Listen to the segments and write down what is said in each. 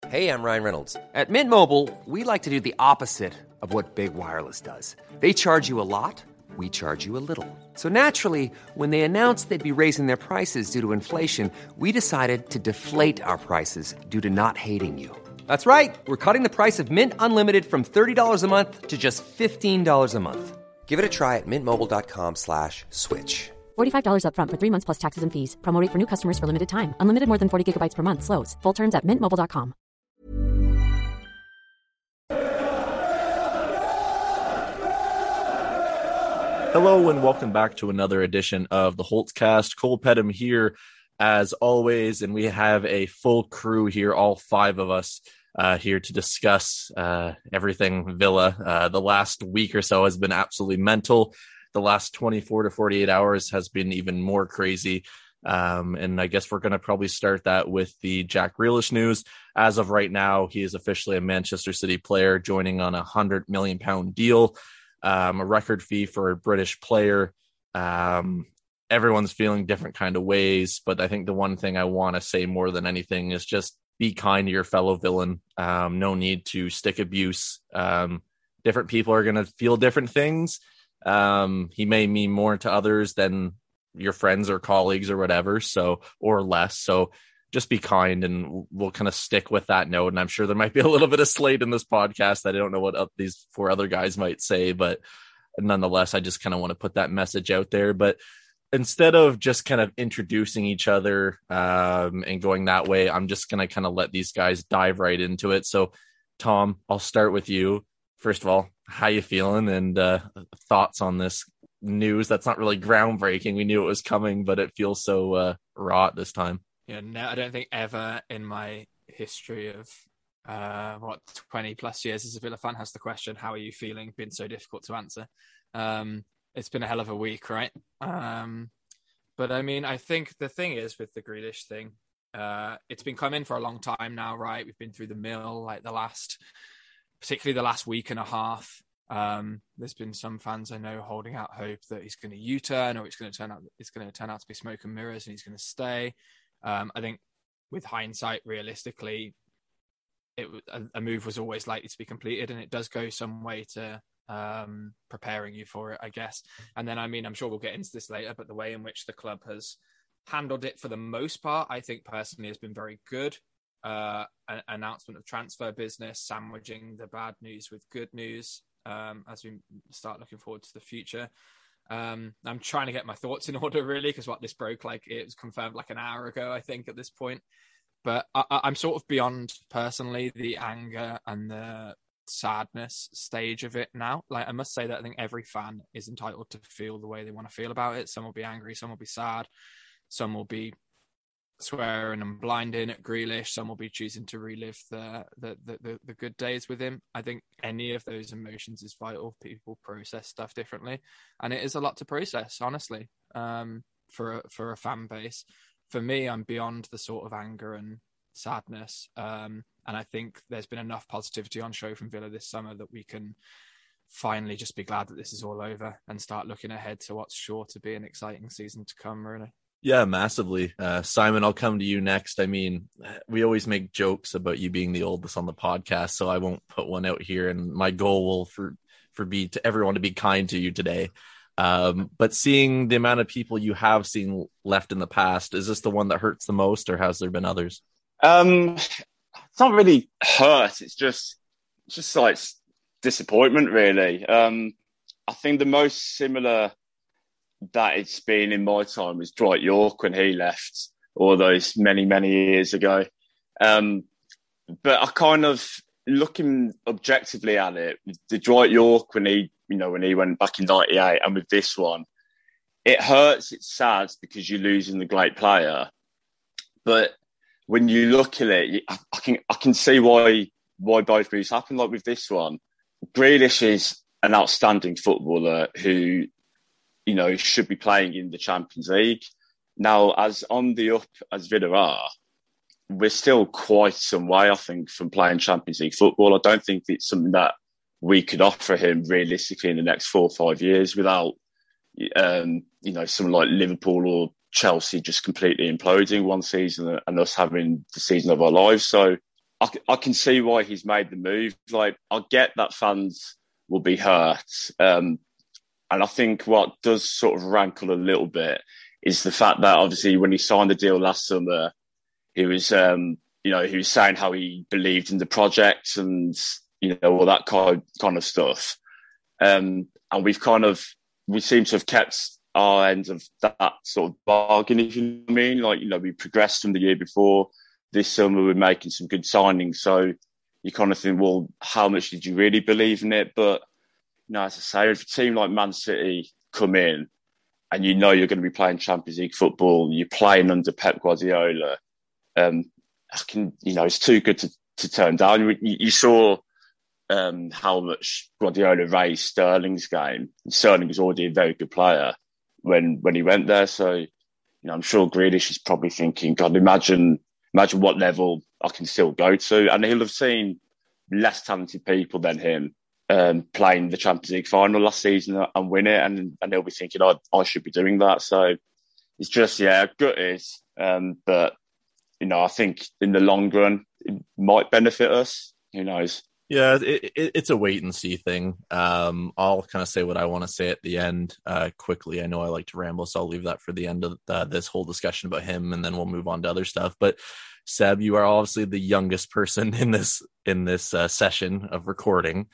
Hey, I'm Ryan Reynolds. At Mint Mobile, we like to do the opposite of what Big Wireless does. They charge you a lot, we charge you a little. So naturally, when they announced they'd be raising their prices due to inflation, we decided to deflate our prices due to not hating you. That's right. We're cutting the price of Mint Unlimited from $30 a month to just $15 a month. Give it a try at mintmobile.com/switch. $45 up front for 3 months plus taxes and fees. Promo rate for new customers for limited time. Unlimited more than 40 gigabytes per month. Slows full terms at mintmobile.com. Hello and welcome back to another edition of the Holtzcast. Cole Pedham here as always, and we have a full crew here, all five of us here to discuss everything Villa. The last week or so has been absolutely mental. The last 24 to 48 hours has been even more crazy. And I guess we're going to probably start that with the Jack Grealish news. As of right now, he is officially a Manchester City player, joining on a £100 million deal, a record fee for a British player. Everyone's feeling different kind of ways, but I think the one thing I want to say more than anything is just be kind to your fellow villain. No need to stick abuse. Different people are going to feel different things. He may mean more to others than your friends or colleagues or whatever, or less. So just be kind, and we'll kind of stick with that note. And I'm sure there might be a little bit of slate in this podcast. I don't know what these four other guys might say, but nonetheless, I just kind of want to put that message out there. But instead of just kind of introducing each other and going that way, I'm just going to kind of let these guys dive right into it. So Tom, I'll start with you. First of all, how you feeling, and thoughts on this news that's not really groundbreaking? We knew it was coming, but it feels so raw at this time. Yeah, no, I don't think ever in my history of 20 plus years as a Villa fan has the question, how are you feeling, been so difficult to answer. It's been a hell of a week, right? But I mean, I think the thing is with the Grealish thing, it's been coming for a long time now, right? We've been through the mill, like particularly the last week and a half. There's been some fans I know holding out hope that he's going to U-turn, or it's going to turn out to be smoke and mirrors and he's going to stay. I think with hindsight, realistically, a move was always likely to be completed, and it does go some way to preparing you for it, I guess. And then, I mean, I'm sure we'll get into this later, but the way in which the club has handled it for the most part, I think personally has been very good. An announcement of transfer business, sandwiching the bad news with good news as we start looking forward to the future. I'm trying to get my thoughts in order, really, because this broke, it was confirmed like an hour ago, I think, at this point. But I'm sort of beyond, personally, the anger and the sadness stage of it now. I must say that I think every fan is entitled to feel the way they want to feel about it. Some will be angry, some will be sad, some will be swearing and blinding at Grealish, some will be choosing to relive the good days with him. I think any of those emotions is vital. People process stuff differently, and it is a lot to process, honestly, for a fan base. For me, I'm beyond the sort of anger and sadness, and I think there's been enough positivity on show from Villa this summer that we can finally just be glad that this is all over and start looking ahead to what's sure to be an exciting season to come, really. Yeah, massively. Simon, I'll come to you next. I mean, we always make jokes about you being the oldest on the podcast, so I won't put one out here. And my goal will be to everyone to be kind to you today. But seeing the amount of people you have seen left in the past, is this the one that hurts the most, or has there been others? It's not really hurt. It's just like disappointment, really. I think the most similar that it's been in my time was Dwight Yorke when he left all those many, many years ago. But I kind of, looking objectively at it, the Dwight Yorke when he went back in 98, and with this one, it hurts, it's sad because you're losing the great player. But when you look at it, I can see why both moves happen. Like with this one, Grealish is an outstanding footballer who, should be playing in the Champions League. Now, as on the up as Villa are, we're still quite some way, I think, from playing Champions League football. I don't think it's something that we could offer him realistically in the next 4 or 5 years without, someone like Liverpool or Chelsea just completely imploding one season and us having the season of our lives. So I can see why he's made the move. Like, I get that fans will be hurt. And I think what does sort of rankle a little bit is the fact that obviously when he signed the deal last summer, he was, he was saying how he believed in the project and, all that kind of stuff. And we seem to have kept our end of that sort of bargain, if you know what I mean. Like, we progressed from the year before. This summer, we're making some good signings. So you kind of think, well, how much did you really believe in it? But, as I say, if a team like Man City come in and you're going to be playing Champions League football, you're playing under Pep Guardiola, it's too good to turn down. You saw how much Guardiola raised Sterling's game. Sterling was already a very good player when he went there. So, I'm sure Grealish is probably thinking, God, imagine what level I can still go to. And he'll have seen less talented people than him playing the Champions League final last season and win it. And he'll be thinking, I should be doing that. So it's just, gutted. But, I think in the long run, it might benefit us. Who knows? Yeah, it's a wait and see thing. I'll kind of say what I want to say at the end quickly. I know I like to ramble, so I'll leave that for the end of this whole discussion about him, and then we'll move on to other stuff. But Seb, you are obviously the youngest person in this session of recording,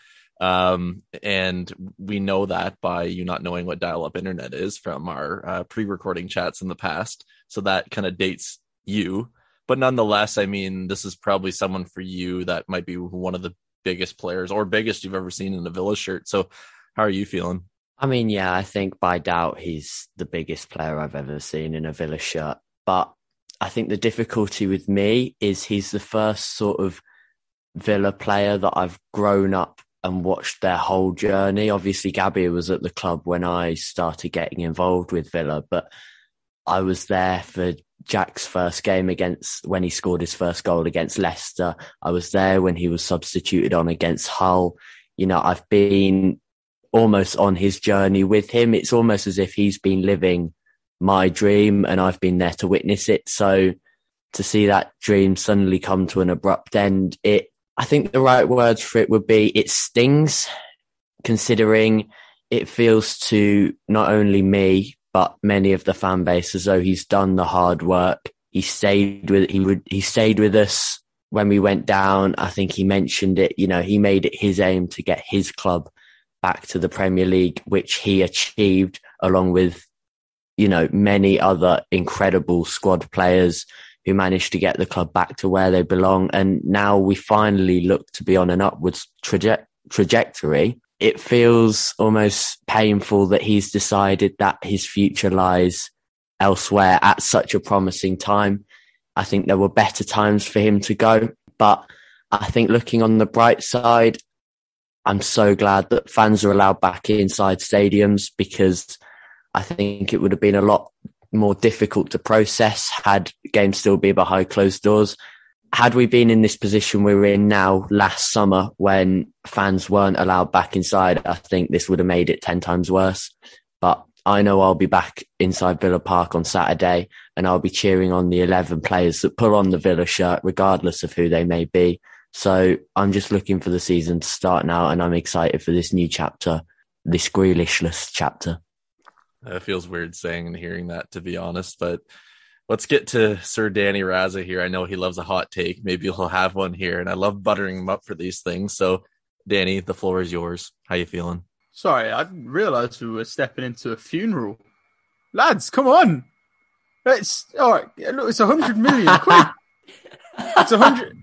and we know that by you not knowing what dial-up internet is from our pre-recording chats in the past. So that kind of dates you. But nonetheless, I mean, this is probably someone for you that might be one of the biggest players or biggest you've ever seen in a Villa shirt. So how are you feeling? I mean, yeah, I think by doubt he's the biggest player I've ever seen in a Villa shirt. But I think the difficulty with me is he's the first sort of Villa player that I've grown up and watched their whole journey. Obviously, Gabby was at the club when I started getting involved with Villa, but I was there for Jack's first game when he scored his first goal against Leicester. I was there when he was substituted on against Hull. I've been almost on his journey with him. It's almost as if he's been living my dream and I've been there to witness it. So to see that dream suddenly come to an abrupt end, I think the right words for it would be it stings, considering it feels to not only me, but many of the fan base as though he's done the hard work. He stayed with us when we went down. I think he mentioned it. He made it his aim to get his club back to the Premier League, which he achieved along with, many other incredible squad players who managed to get the club back to where they belong. And now we finally look to be on an upwards trajectory. It feels almost painful that he's decided that his future lies elsewhere at such a promising time. I think there were better times for him to go, but I think looking on the bright side, I'm so glad that fans are allowed back inside stadiums, because I think it would have been a lot more difficult to process had games still be behind closed doors. Had we been in this position we're in now last summer when fans weren't allowed back inside, I think this would have made it 10 times worse. But I know I'll be back inside Villa Park on Saturday and I'll be cheering on the 11 players that pull on the Villa shirt, regardless of who they may be. So I'm just looking for the season to start now, and I'm excited for this new chapter, this Grealishless chapter. It feels weird saying and hearing that, to be honest, but let's get to Sir Danny Raza here. I know he loves a hot take. Maybe he'll have one here, and I love buttering him up for these things. So, Danny, the floor is yours. How you feeling? Sorry, I didn't realise we were stepping into a funeral. Lads, come on. It's all right. Look, it's 100 million quid. It's 100.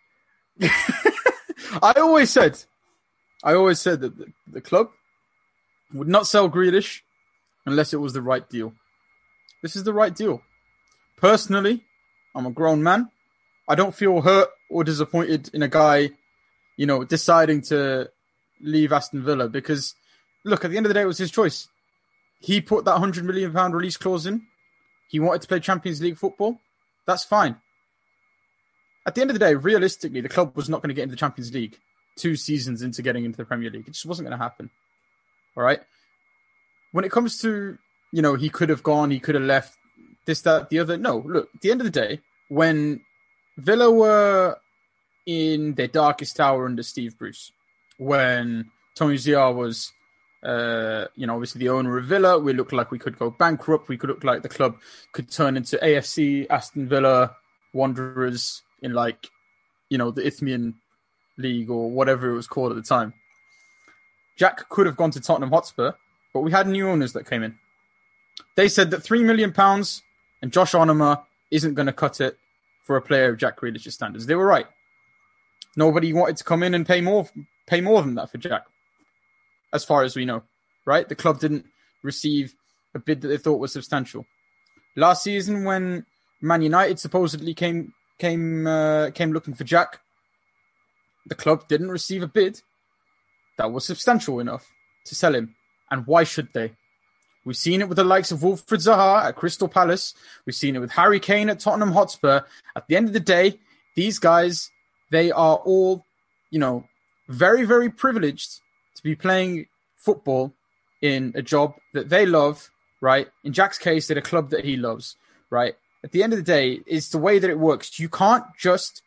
I always said that the club would not sell Grealish unless it was the right deal. This is the right deal. Personally, I'm a grown man. I don't feel hurt or disappointed in a guy, deciding to leave Aston Villa, because, look, at the end of the day, it was his choice. He put that £100 million release clause in. He wanted to play Champions League football. That's fine. At the end of the day, realistically, the club was not going to get into the Champions League 2 seasons into getting into the Premier League. It just wasn't going to happen. All right? When it comes to, he could have gone, he could have left, this, that, the other. No, look, at the end of the day, when Villa were in their darkest hour under Steve Bruce, when Tony Ziar was, obviously the owner of Villa. We looked like we could go bankrupt. We could look like the club could turn into AFC, Aston Villa, Wanderers in the Isthmian League or whatever it was called at the time. Jack could have gone to Tottenham Hotspur, but we had new owners that came in. They said that £3 million and Josh Onoma isn't going to cut it for a player of Jack Grealish's standards. They were right. Nobody wanted to come in and pay more than that for Jack, as far as we know, right? The club didn't receive a bid that they thought was substantial. Last season, when Man United supposedly came looking for Jack, the club didn't receive a bid that was substantial enough to sell him. And why should they? We've seen it with the likes of Wilfried Zaha at Crystal Palace. We've seen it with Harry Kane at Tottenham Hotspur. At the end of the day, these guys, they are all, very, very privileged to be playing football in a job that they love, right? In Jack's case, at a club that he loves, right? At the end of the day, it's the way that it works. You can't just,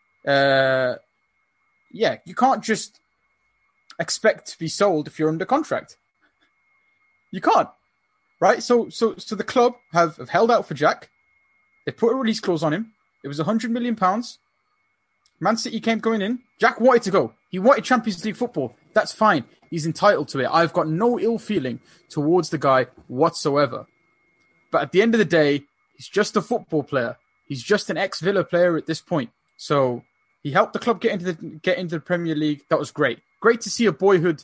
expect to be sold if you're under contract. You can't, right? So the club have held out for Jack. They put a release clause on him. It was £100 million. Man City came going in. Jack wanted to go. He wanted Champions League football. That's fine. He's entitled to it. I've got no ill feeling towards the guy whatsoever. But at the end of the day, he's just a football player. He's just an ex-Villa player at this point. So he helped the club get into the Premier League. That was great. Great to see a boyhood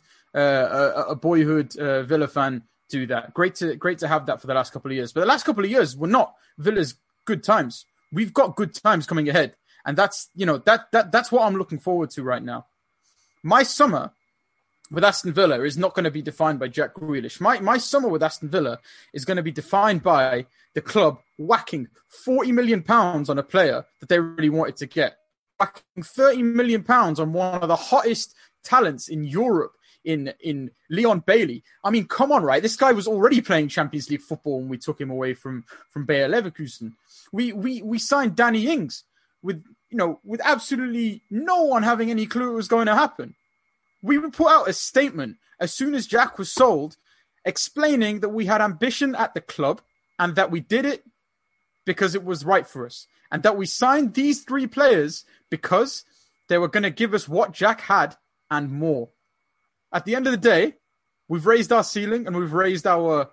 Villa fan do that. Great to have that for the last couple of years. But the last couple of years were not Villa's good times. We've got good times coming ahead, and that's that's what I'm looking forward to right now. My summer with Aston Villa is not going to be defined by Jack Grealish. My summer with Aston Villa is going to be defined by the club whacking £40 million on a player that they really wanted to get, whacking £30 million on one of the hottest talents in Europe in Leon Bailey. I mean, come on, right? This guy was already playing Champions League football when we took him away from Bayer Leverkusen. We signed Danny Ings with absolutely no one having any clue it was going to happen. We would put out a statement as soon as Jack was sold, explaining that we had ambition at the club and that we did it because it was right for us, and that we signed these three players because they were going to give us what Jack had and more. At the end of the day, we've raised our ceiling and we've raised our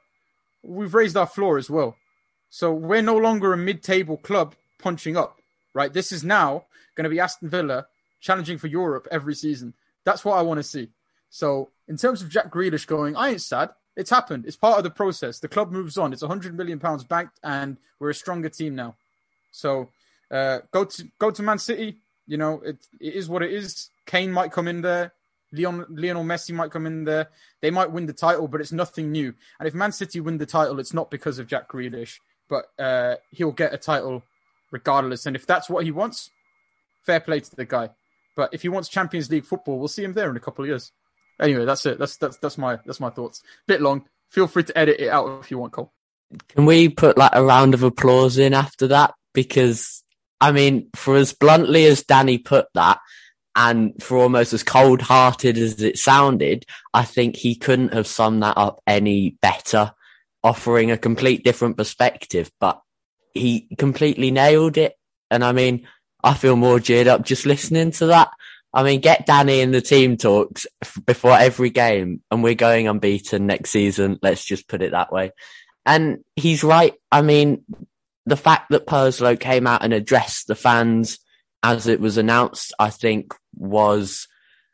floor as well. So we're no longer a mid-table club punching up, right? This is now going to be Aston Villa challenging for Europe every season. That's what I want to see. So in terms of Jack Grealish going, I ain't sad. It's happened. It's part of the process. The club moves on. It's £100 million banked, and we're a stronger team now. So go to Man City. It is what it is. Kane might come in there. Lionel Messi might come in there. They might win the title, but it's nothing new. And if Man City win the title, it's not because of Jack Grealish, but he'll get a title regardless. And if that's what he wants, fair play to the guy. But if he wants Champions League football, we'll see him there in a couple of years. Anyway, that's it. That's my thoughts. Bit long. Feel free to edit it out if you want, Cole. Can we put a round of applause in after that? Because, I mean, for as bluntly as Danny put that, and for almost as cold-hearted as it sounded, I think he couldn't have summed that up any better, offering a complete different perspective. But he completely nailed it. And I mean, I feel more geared up just listening to that. I mean, get Danny in the team talks before every game and we're going unbeaten next season. Let's just put it that way. And he's right. I mean, the fact that Purslow came out and addressed the fans as it was announced, I think it was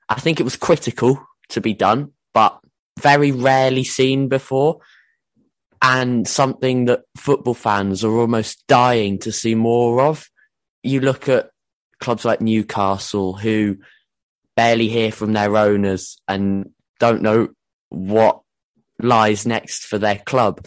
critical to be done, but very rarely seen before. And something that football fans are almost dying to see more of. You look at clubs like Newcastle, who barely hear from their owners and don't know what lies next for their club.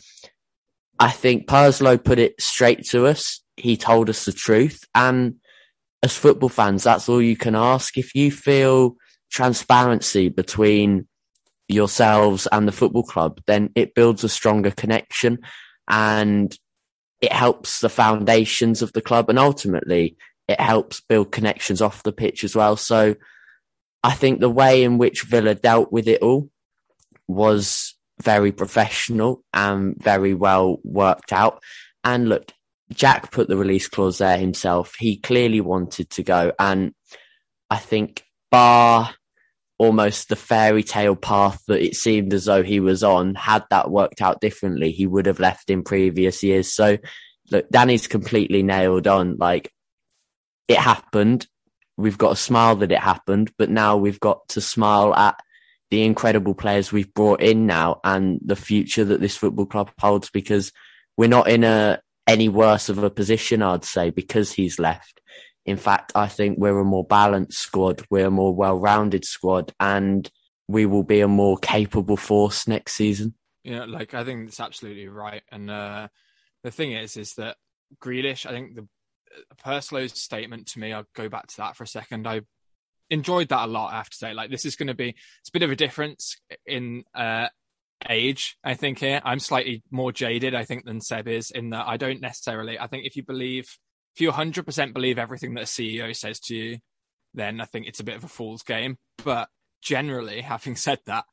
I think Purslow put it straight to us. He told us the truth. And as football fans, that's all you can ask. If you feel transparency between yourselves and the football club, then it builds a stronger connection and it helps the foundations of the club. And ultimately, it helps build connections off the pitch as well. So I think the way in which Villa dealt with it all was very professional and very well worked out. And look, Jack put the release clause there himself. He clearly wanted to go. And I think bar almost the fairy tale path that it seemed as though he was on, had that worked out differently, he would have left in previous years. So look, Danny's completely nailed on. Like, it happened. We've got to smile that it happened, but now we've got to smile at the incredible players we've brought in now and the future that this football club holds, because we're not in any worse of a position, I'd say, because he's left. In fact, I think we're a more balanced squad. We're a more well-rounded squad, and we will be a more capable force next season. Yeah, like, I think that's absolutely right. And the thing is that Grealish, I think Perslow's statement to me, I'll go back to that for a second. I enjoyed that a lot, I have to say. Like, this is going to be, it's a bit of a difference in age, I think, here. I'm slightly more jaded, I think, than Seb is, in that I don't necessarily, I think if you 100% believe everything that a CEO says to you, then I think it's a bit of a fool's game. But generally, having said that,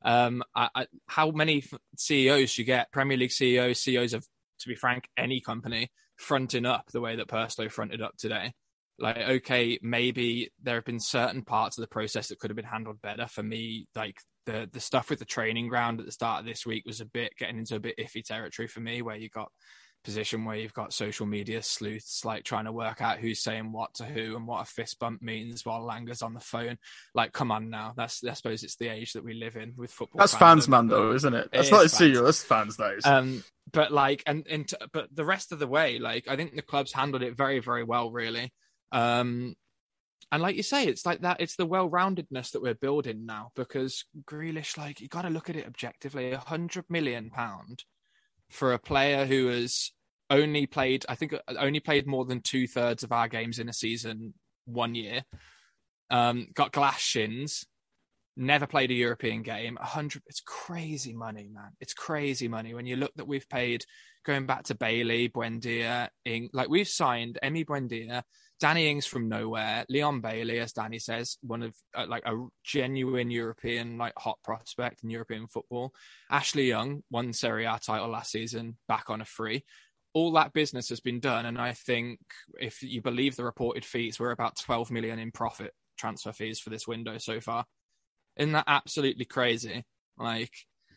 how many CEOs you get, Premier League CEOs of, to be frank, any company, fronting up the way that Purslow fronted up today? Like, okay, maybe there have been certain parts of the process that could have been handled better. For me, like the stuff with the training ground at the start of this week was getting into a bit iffy territory for me, where you got position where you've got social media sleuths like trying to work out who's saying what to who and what a fist bump means while Langer's on the phone. Like, come on now. I suppose it's the age that we live in with football. That's fans, man, though, isn't it? That's not a CEO. That's fans, that is. But like, but the rest of the way, like, I think the club's handled it very, very well, really. And like you say, it's like that. It's the well-roundedness that we're building now, because Grealish, like, you got to look at it objectively. £100 million for a player who has only played more than 2/3 of our games in a season 1 year, got glass shins, never played a European game. 100, it's crazy money, man. It's crazy money when you look that we've paid, going back to Bailey, Buendia, like, we've signed Emi Buendia, Danny Ings from nowhere, Leon Bailey, as Danny says, one of like a genuine European, like, hot prospect in European football. Ashley Young won Serie A title last season, back on a free. All that business has been done, and I think if you believe the reported fees, we're about 12 million in profit transfer fees for this window so far. Isn't that absolutely crazy? Like,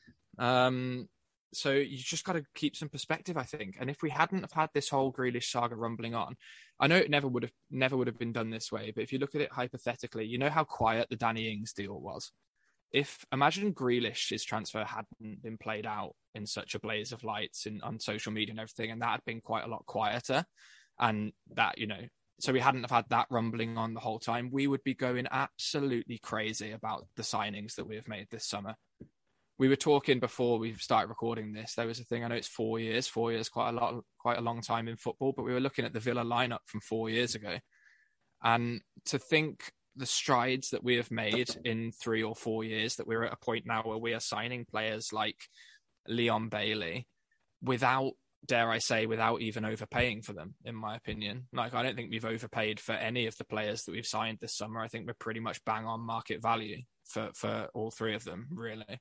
so you just got to keep some perspective, I think. And if we hadn't have had this whole Grealish saga rumbling on, I know it never would have been done this way. But if you look at it hypothetically, you know how quiet the Danny Ings deal was. Imagine Grealish's transfer hadn't been played out in such a blaze of lights on social media and everything, and that had been quite a lot quieter, and that, you know, so we hadn't have had that rumbling on the whole time, we would be going absolutely crazy about the signings that we have made this summer. We were talking before we started recording this. There was a thing, I know it's 4 years. 4 years, quite a long time in football, but we were looking at the Villa lineup from 4 years ago. And to think the strides that we have made in 3 or 4 years, that we're at a point now where we are signing players like Leon Bailey without, dare I say, without even overpaying for them, in my opinion. Like, I don't think we've overpaid for any of the players that we've signed this summer. I think we're pretty much bang on market value for all three of them, really.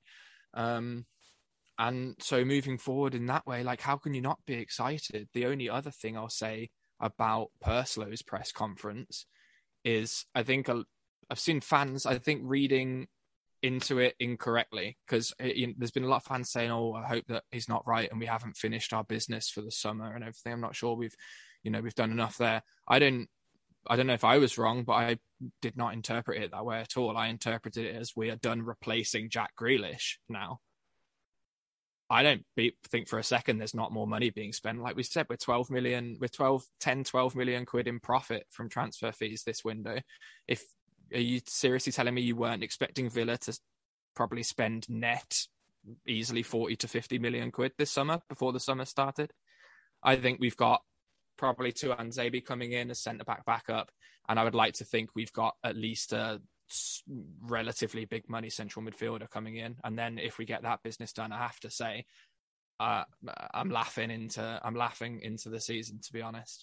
And so moving forward in that way, like, how can you not be excited? The only other thing I'll say about Perslow's press conference is, I think I've seen fans, I think, reading into it incorrectly, because there's been a lot of fans saying, oh, I hope that he's not right and we haven't finished our business for the summer and everything. I'm not sure we've done enough there. I don't know if I was wrong, but I did not interpret it that way at all. I interpreted it as we are done replacing Jack Grealish now. I don't think for a second there's not more money being spent. Like we said, we're 12 million quid in profit from transfer fees this window. Are you seriously telling me you weren't expecting Villa to probably spend net easily 40 to 50 million quid this summer before the summer started? I think we've got probably Tuan Zabi coming in as centre-back backup, and I would like to think we've got at least a relatively big money central midfielder coming in. And then if we get that business done, I have to say, I'm laughing into the season, to be honest.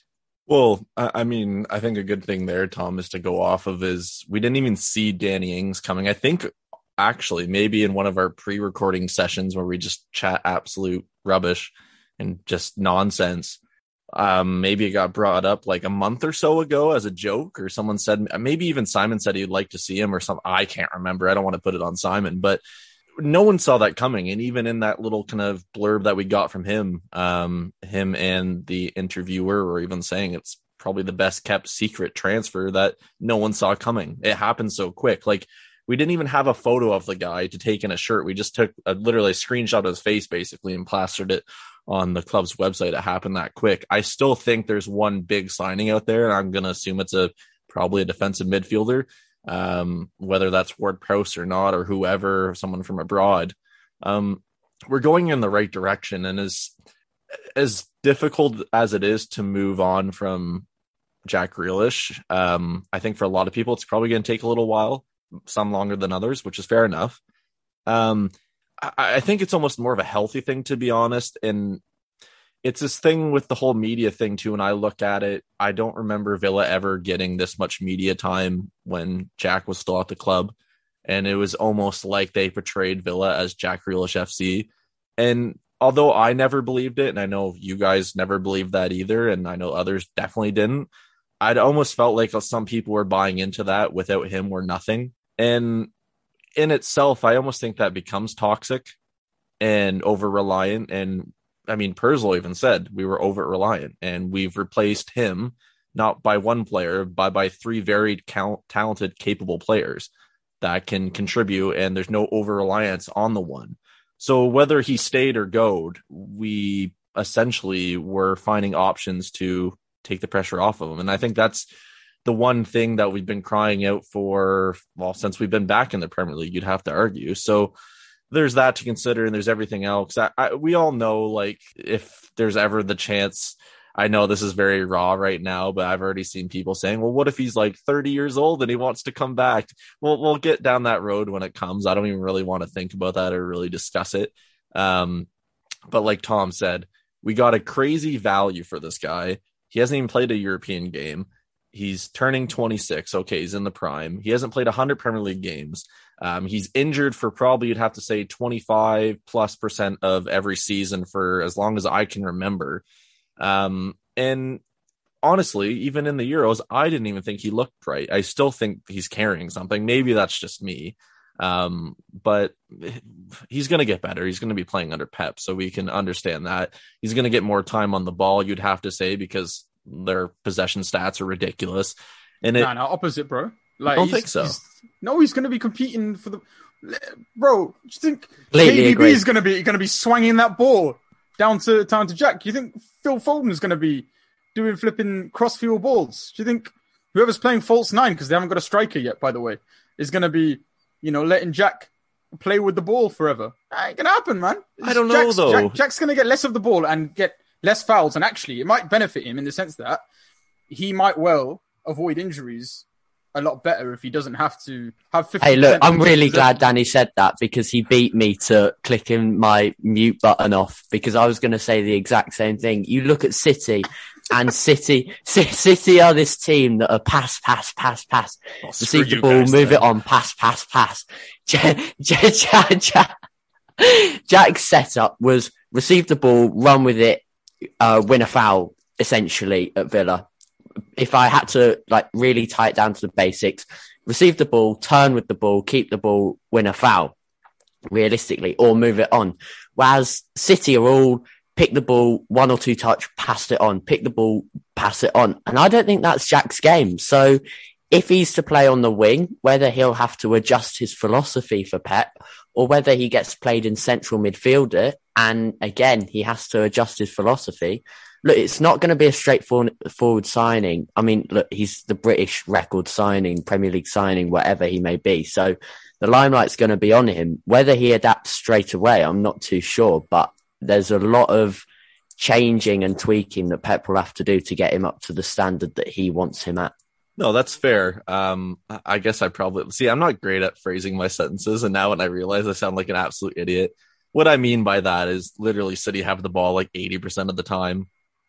Well, I mean, I think a good thing there, Tom, is to go off of is we didn't even see Danny Ings coming. I think actually maybe in one of our pre-recording sessions where we just chat absolute rubbish and just nonsense. Maybe it got brought up like a month or so ago as a joke, or someone said, maybe even Simon said he'd like to see him or something. I can't remember. I don't want to put it on Simon, but no one saw that coming. And even in that little kind of blurb that we got from him, him and the interviewer were even saying it's probably the best kept secret transfer that no one saw coming. It happened so quick. Like, we didn't even have a photo of the guy to take in a shirt. We just took literally a screenshot of his face basically and plastered it on the club's website. It happened that quick. I still think there's one big signing out there, and I'm going to assume it's probably a defensive midfielder, whether that's Ward-Prowse or not, or whoever, someone from abroad. We're going in the right direction, and as difficult as it is to move on from Jack Grealish, I think for a lot of people it's probably going to take a little while, some longer than others, which is fair enough. I think it's almost more of a healthy thing, to be honest. And it's this thing with the whole media thing too. When I look at it, I don't remember Villa ever getting this much media time when Jack was still at the club. And it was almost like they portrayed Villa as Jack Grealish FC. And although I never believed it, and I know you guys never believed that either, and I know others definitely didn't, I'd almost felt like some people were buying into that without him we're nothing. And in itself, I almost think that becomes toxic and over-reliant. And I mean, Purslow even said we were over-reliant, and we've replaced him not by one player, but by three very talented, capable players that can contribute, and there's no over-reliance on the one. So whether he stayed or goed, we essentially were finding options to take the pressure off of him. And I think that's the one thing that we've been crying out for, well, since we've been back in the Premier League, you'd have to argue. So there's that to consider, and there's everything else. We all know, like, if there's ever the chance, I know this is very raw right now, but I've already seen people saying, well, what if he's like 30 years old and he wants to come back? Well, we'll get down that road when it comes. I don't even really want to think about that or really discuss it. But like Tom said, we got a crazy value for this guy. He hasn't even played a European game. He's turning 26. Okay, he's in the prime. He hasn't played 100 Premier League games. He's injured for probably, you'd have to say, 25+% of every season for as long as I can remember. And honestly, even in the Euros, I didn't even think he looked right. I still think he's carrying something. Maybe that's just me. But he's going to get better. He's going to be playing under Pep, so we can understand that. He's going to get more time on the ball, you'd have to say, because their possession stats are ridiculous. And no, opposite, bro. Like, I don't think so. He's going to be competing for the. Bro, do you think KDB is going to be swinging that ball down to Jack? Do you think Phil Foden is going to be doing flipping cross-field balls? Do you think whoever's playing false nine, because they haven't got a striker yet, by the way, is going to be, letting Jack play with the ball forever? That ain't going to happen, man. I don't know, though. Jack's going to get less of the ball and get less fouls, and actually it might benefit him in the sense that he might well avoid injuries a lot better if he doesn't have to have 50%. Hey, look, I'm really glad Danny said that, because he beat me to clicking my mute button off, because I was going to say the exact same thing. You look at City, and City are this team that are pass. Receive the ball, move it on, pass. Jack's setup was receive the ball, run with it, win a foul, essentially, at Villa. If I had to really tie it down to the basics, receive the ball, turn with the ball, keep the ball, win a foul, realistically, or move it on. Whereas City are all pick the ball, one or two touch, pass it on, pick the ball, pass it on. And I don't think that's Jack's game. So if he's to play on the wing, whether he'll have to adjust his philosophy for Pep, or whether he gets played in central midfielder, and again, he has to adjust his philosophy. Look, it's not going to be a straightforward signing. I mean, look, he's the British record signing, Premier League signing, whatever he may be. So the limelight's going to be on him. Whether he adapts straight away, I'm not too sure. But there's a lot of changing and tweaking that Pep will have to do to get him up to the standard that he wants him at. No, that's fair. I guess I'm not great at phrasing my sentences. And now when I realize I sound like an absolute idiot, what I mean by that is literally City have the ball 80% of the time.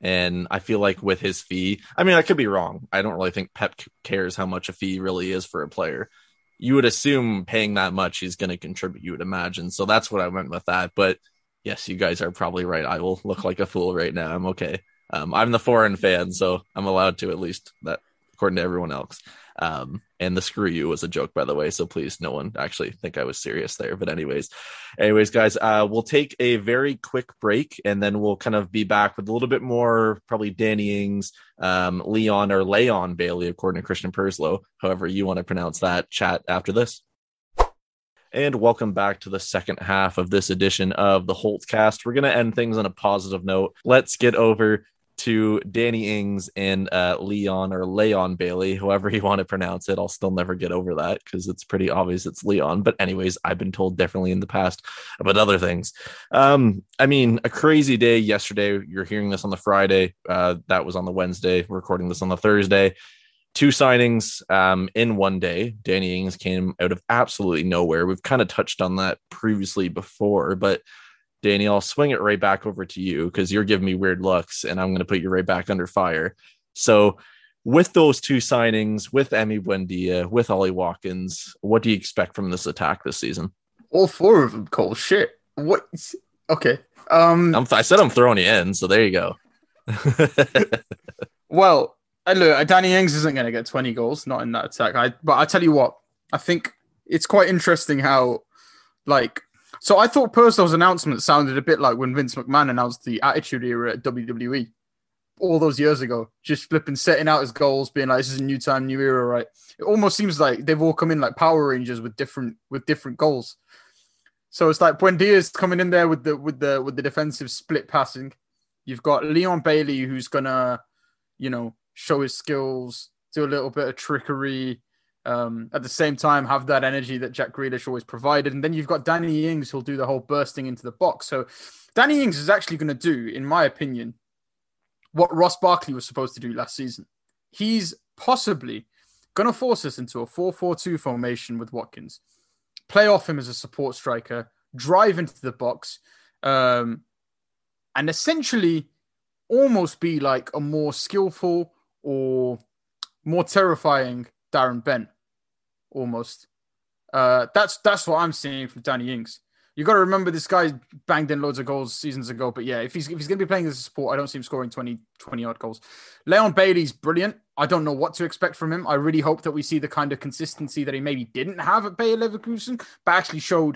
And I feel like with his fee, I mean, I could be wrong. I don't really think Pep cares how much a fee really is for a player. You would assume paying that much, he's going to contribute, you would imagine. So that's what I meant with that. But yes, you guys are probably right. I will look like a fool right now. I'm okay. I'm the foreign fan, so I'm allowed to, at least that according to everyone else. And the screw you was a joke, by the way. So please, no one actually think I was serious there. But anyways, guys, we'll take a very quick break and then we'll kind of be back with a little bit more, probably Danny Ings, Leon Bailey, according to Christian Perslow, however you want to pronounce that, chat after this. And welcome back to the second half of this edition of the Holtcast. We're going to end things on a positive note. Let's get over to Danny Ings and Leon Bailey, however you want to pronounce it. I'll still never get over that because it's pretty obvious it's Leon. But anyways, I've been told differently in the past about other things. I mean, a crazy day yesterday. You're hearing this on the Friday. That was on the Wednesday. We're recording this on the Thursday. 2 signings in one day. Danny Ings came out of absolutely nowhere. We've kind of touched on that previously before, but Danny, I'll swing it right back over to you because you're giving me weird looks and I'm going to put you right back under fire. So with those 2 signings, with Emi Buendia, with Ollie Watkins, what do you expect from this attack this season? All 4 of them, Cole. Shit. What? Okay. I said I'm throwing you in, so there you go. Well, look, Danny Ings isn't going to get 20 goals, not in that attack. But I tell you what, I think it's quite interesting how, so I thought Perslow's announcement sounded a bit like when Vince McMahon announced the Attitude Era at WWE all those years ago, just flipping, setting out his goals, being like, this is a new time, new era, right? It almost seems like they've all come in like Power Rangers with different goals. So it's like Buendia's coming in there with the defensive split passing. You've got Leon Bailey, who's gonna, show his skills, do a little bit of trickery, at the same time have that energy that Jack Grealish always provided. And then you've got Danny Ings, who'll do the whole bursting into the box. So Danny Ings is actually going to do, in my opinion, what Ross Barkley was supposed to do last season. He's possibly going to force us into a 4-4-2 formation with Watkins, play off him as a support striker, drive into the box, and essentially almost be like a more skillful or more terrifying Darren Bent, almost. That's what I'm seeing from Danny Ings. You got to remember this guy banged in loads of goals seasons ago, but yeah, if he's going to be playing as a support, I don't see him scoring 20 odd goals. Leon Bailey's brilliant. I don't know what to expect from him. I really hope that we see the kind of consistency that he maybe didn't have at Bayer Leverkusen, but actually showed,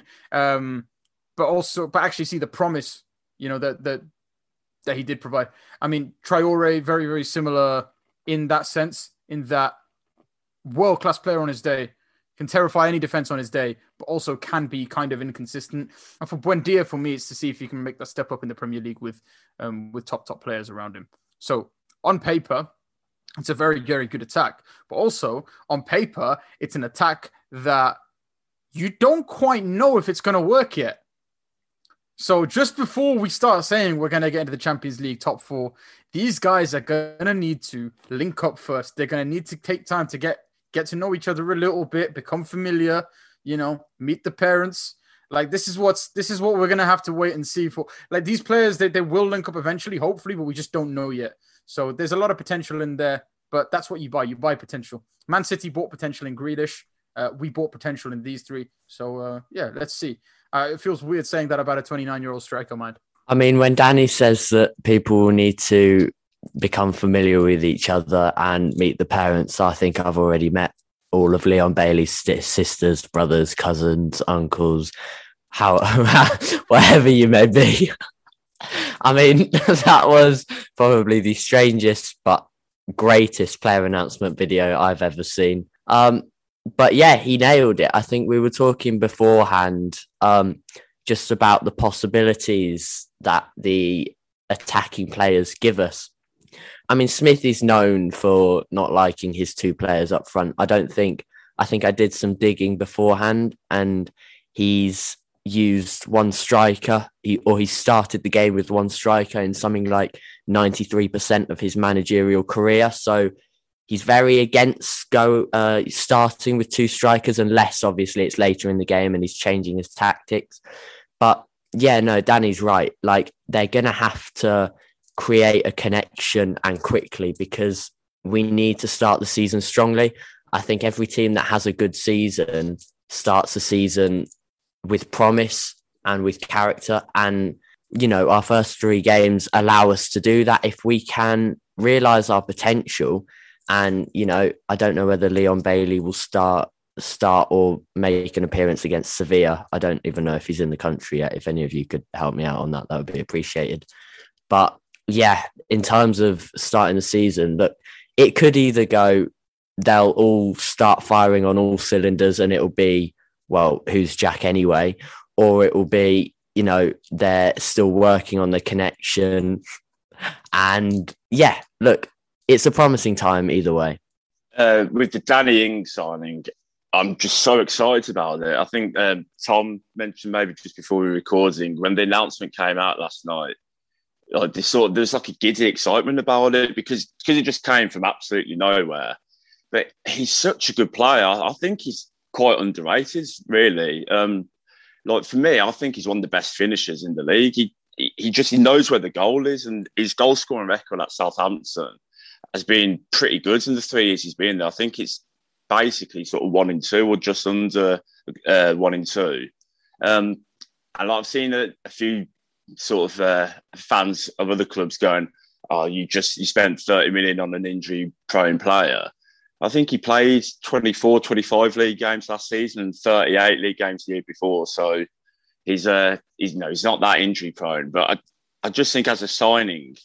but actually see the promise, that he did provide. I mean, Traore, very, very similar in that sense, in that world-class player on his day, can terrify any defense on his day, but also can be kind of inconsistent. And for Buendia, for me, it's to see if he can make that step up in the Premier League with top players around him. So on paper, it's a very, very good attack. But also on paper, it's an attack that you don't quite know if it's going to work yet. So just before we start saying we're going to get into the Champions League top 4, these guys are going to need to link up first. They're going to need to take time to get to know each other a little bit, become familiar, meet the parents. Like this is what we're going to have to wait and see for. Like these players, they will link up eventually, hopefully, but we just don't know yet. So there's a lot of potential in there, but that's what you buy. You buy potential. Man City bought potential in Grealish. We bought potential in these 3. So yeah, let's see. It feels weird saying that about a 29-year-old striker, mind. I mean, when Danny says that people need to become familiar with each other and meet the parents, I think I've already met all of Leon Bailey's sisters, brothers, cousins, uncles, whatever you may be. I mean, that was probably the strangest but greatest player announcement video I've ever seen. But yeah, he nailed it. I think we were talking beforehand just about the possibilities that the attacking players give us. I mean, Smith is known for not liking his 2 players up front. I think I did some digging beforehand and he's used one striker he started the game with one striker in something like 93% of his managerial career. So he's very against starting with 2 strikers unless obviously it's later in the game and he's changing his tactics. But yeah, no, Danny's right. Like they're going to have to create a connection and quickly, because we need to start the season strongly. I think every team that has a good season starts the season with promise and with character. And, you know, our first 3 games allow us to do that if we can realise our potential. And, you know, I don't know whether Leon Bailey will start or make an appearance against Sevilla. I don't even know if he's in the country yet. If any of you could help me out on that, that would be appreciated. But yeah, in terms of starting the season, look, it could either go, they'll all start firing on all cylinders and it'll be, well, who's Jack anyway? Or it will be, you know, they're still working on the connection. And yeah, look, it's a promising time either way. With the Danny Ings signing, I'm just so excited about it. I think Tom mentioned maybe just before we were recording, when the announcement came out last night, like there's like a giddy excitement about it because it just came from absolutely nowhere. But he's such a good player. I think he's quite underrated, really. Like for me, I think he's one of the best finishers in the league. He knows where the goal is, and his goal scoring record at Southampton has been pretty good in the 3 years he's been there. I think it's basically sort of 1 in 2 or just under 1 in 2. And I've seen a few sort of fans of other clubs going, "Oh, you spent 30 million on an injury-prone player." I think he played 24, 25 league games last season and 38 league games the year before. So he's not that injury-prone. But I just think as a signing,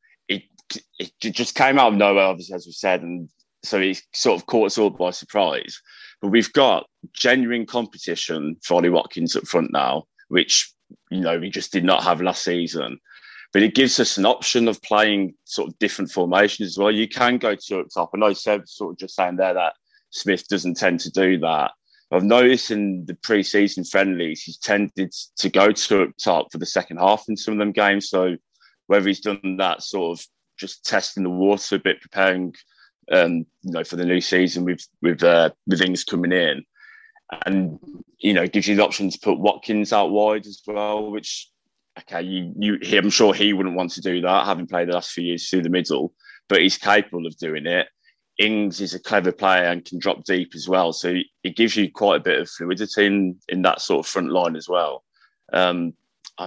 it just came out of nowhere, obviously, as we said, and so he sort of caught us all by surprise. But we've got genuine competition for Ollie Watkins up front now, which, you know, we just did not have last season. But it gives us an option of playing sort of different formations as well. You can go 2 up top. I know Seb's sort of just saying there that Smith doesn't tend to do that. I've noticed in the pre-season friendlies, he's tended to go 2 up top for the second half in some of them games. So whether he's done that sort of just testing the water a bit, preparing, you know, for the new season with Ings coming in, and, you know, gives you the option to put Watkins out wide as well, which, okay, I'm sure he wouldn't want to do that, having played the last few years through the middle, but he's capable of doing it. Ings is a clever player and can drop deep as well, so it gives you quite a bit of fluidity in that sort of front line as well. I'm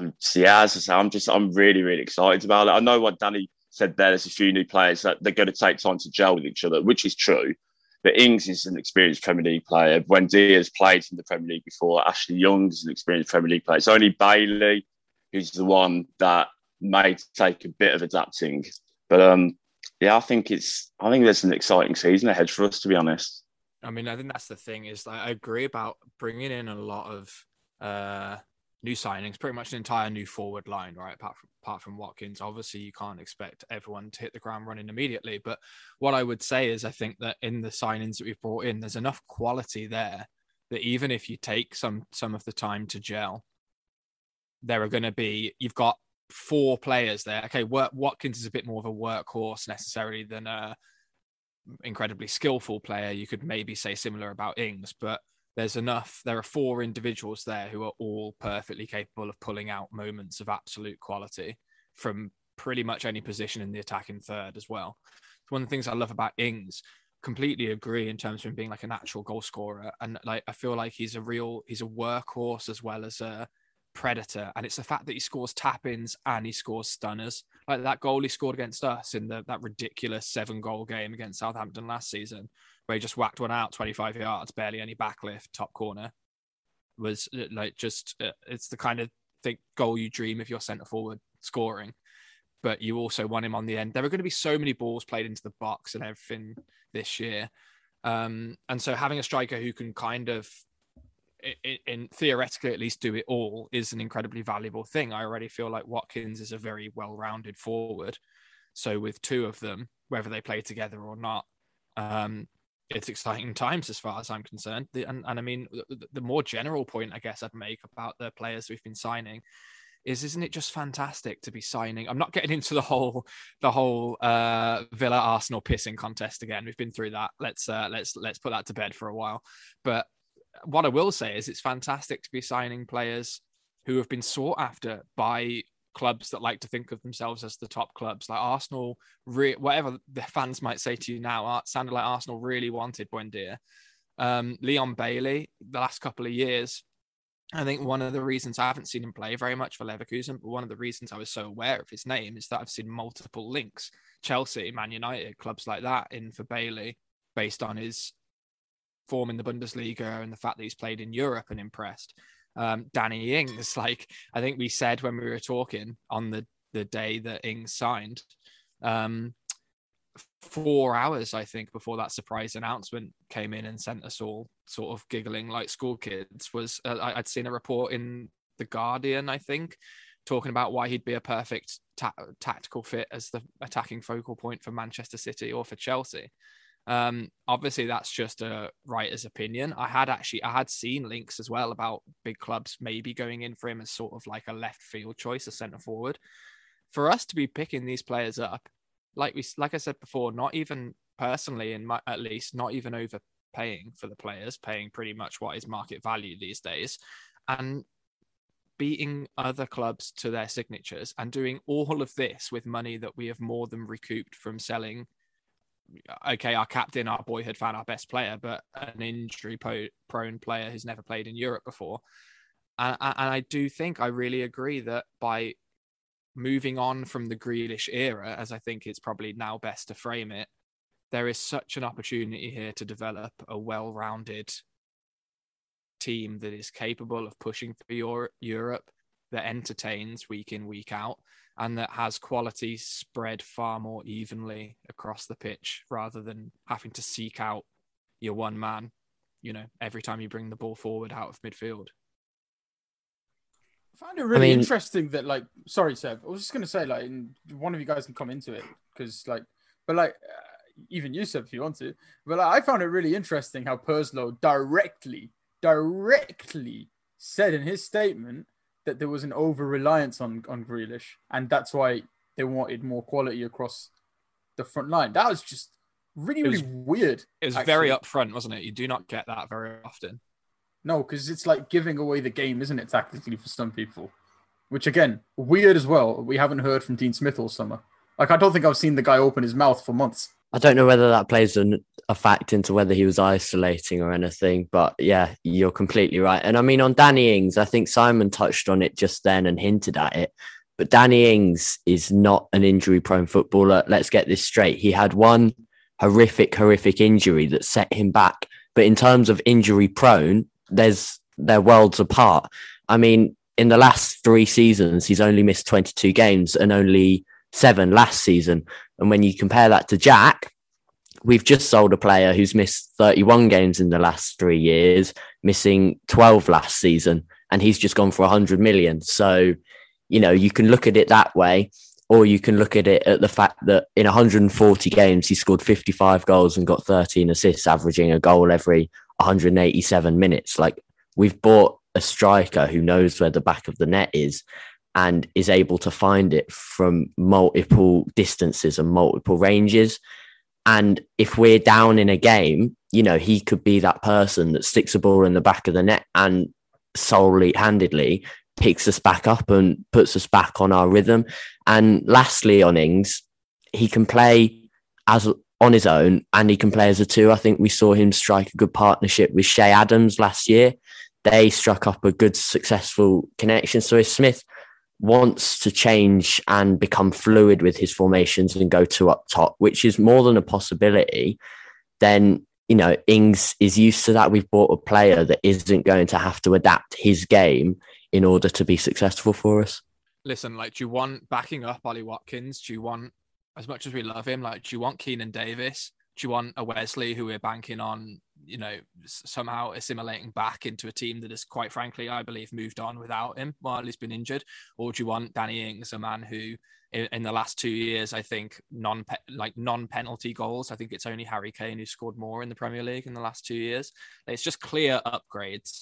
really, really excited about it. I know what Danny said there's a few new players that they're going to take time to gel with each other, which is true. But Ings is an experienced Premier League player. Wendy has played in the Premier League before. Ashley Young is an experienced Premier League player. It's only Bailey who's the one that may take a bit of adapting. But I think there's an exciting season ahead for us, to be honest. I mean, I think that's the thing is, like, I agree about bringing in a lot of new signings, pretty much an entire new forward line, right? Apart from Watkins, obviously you can't expect everyone to hit the ground running immediately. But what I would say is I think that in the signings that we've brought in, there's enough quality there that even if you take some of the time to gel, there are going to be, you've got 4 players there. Okay, Watkins is a bit more of a workhorse necessarily than a incredibly skillful player. You could maybe say similar about Ings, but there are 4 individuals there who are all perfectly capable of pulling out moments of absolute quality from pretty much any position in the attacking third as well. One of the things I love about Ings, completely agree in terms of him being like a natural goal scorer. And like, I feel like he's a workhorse as well as a predator. And it's the fact that he scores tap-ins and he scores stunners. Like that goal he scored against us in that ridiculous 7-goal game against Southampton last season, where he just whacked one out 25 yards, barely any backlift, top corner, was like just, it's the kind of goal you dream if you're centre forward scoring. But you also want him on the end. There are going to be so many balls played into the box and everything this year. And so having a striker who can kind of, in theoretically at least, do it all is an incredibly valuable thing. I already feel like Watkins is a very well-rounded forward. So with 2 of them, whether they play together or not, it's exciting times as far as I'm concerned. And I mean, the more general point I guess I'd make about the players we've been signing is, isn't it just fantastic to be signing? I'm not getting into the whole Villa Arsenal pissing contest again. We've been through that. Let's put that to bed for a while. But what I will say is it's fantastic to be signing players who have been sought after by clubs that like to think of themselves as the top clubs, like Arsenal, whatever the fans might say to you now, sounded like Arsenal really wanted Buendia. Leon Bailey, the last couple of years, I think one of the reasons I haven't seen him play very much for Leverkusen, but one of the reasons I was so aware of his name is that I've seen multiple links, Chelsea, Man United, clubs like that, in for Bailey, based on his form in the Bundesliga and the fact that he's played in Europe and impressed. Danny Ings, like I think we said when we were talking on the day that Ings signed, 4 hours, I think, before that surprise announcement came in and sent us all sort of giggling like school kids, was I'd seen a report in The Guardian, I think, talking about why he'd be a perfect tactical fit as the attacking focal point for Manchester City or for Chelsea. Obviously that's just a writer's opinion. I had seen links as well about big clubs maybe going in for him as sort of like a left field choice, a centre forward. For us to be picking these players up, like I said before, not even personally, at least not even overpaying for the players, paying pretty much what is market value these days, and beating other clubs to their signatures and doing all of this with money that we have more than recouped from selling. Okay, our captain, our boyhood fan, our best player, but an injury-prone player who's never played in Europe before. And I do think, I really agree that by moving on from the Grealish era, as I think it's probably now best to frame it, there is such an opportunity here to develop a well-rounded team that is capable of pushing for Europe, that entertains week in, week out, and that has quality spread far more evenly across the pitch rather than having to seek out your one man, every time you bring the ball forward out of midfield. I find it really interesting that, sorry, Seb, I was just going to say, one of you guys can come into it because, even you, Seb, if you want to, but I found it really interesting how Purslow directly said in his statement that there was an over-reliance on Grealish, and that's why they wanted more quality across the front line. That was just really weird. It was very upfront, wasn't it? You do not get that very often. No, because it's like giving away the game, isn't it, tactically, for some people? Which, again, weird as well. We haven't heard from Dean Smith all summer. I don't think I've seen the guy open his mouth for months. I don't know whether that plays a fact into whether he was isolating or anything, but yeah, you're completely right. And I mean, on Danny Ings, I think Simon touched on it just then and hinted at it, but Danny Ings is not an injury-prone footballer. Let's get this straight. He had one horrific injury that set him back. But in terms of injury-prone, they're worlds apart. I mean, in the last 3 seasons, he's only missed 22 games and only 7 last season. And when you compare that to Jack, we've just sold a player who's missed 31 games in the last 3 years, missing 12 last season, and he's just gone for 100 million. So, you can look at it that way, or you can look at it at the fact that in 140 games, he scored 55 goals and got 13 assists, averaging a goal every 187 minutes. Like, we've bought a striker who knows where the back of the net is and is able to find it from multiple distances and multiple ranges. And if we're down in a game, he could be that person that sticks a ball in the back of the net and solely handedly picks us back up and puts us back on our rhythm. And lastly, on Ings, he can play as on his own and he can play as a 2. I think we saw him strike a good partnership with Shea Adams last year. They struck up a good, successful connection. So if Smith wants to change and become fluid with his formations and go 2 up top, which is more than a possibility, then, Ings is used to that. We've bought a player that isn't going to have to adapt his game in order to be successful for us. Listen, do you want backing up Ollie Watkins? Do you want, as much as we love him, do you want Keenan Davis? Do you want a Wesley who we're banking on, somehow assimilating back into a team that has, quite frankly, I believe, moved on without him while he's been injured? Or do you want Danny Ings, a man who, in the last 2 years, I think non-penalty goals, I think it's only Harry Kane who scored more in the Premier League in the last 2 years. It's just clear upgrades,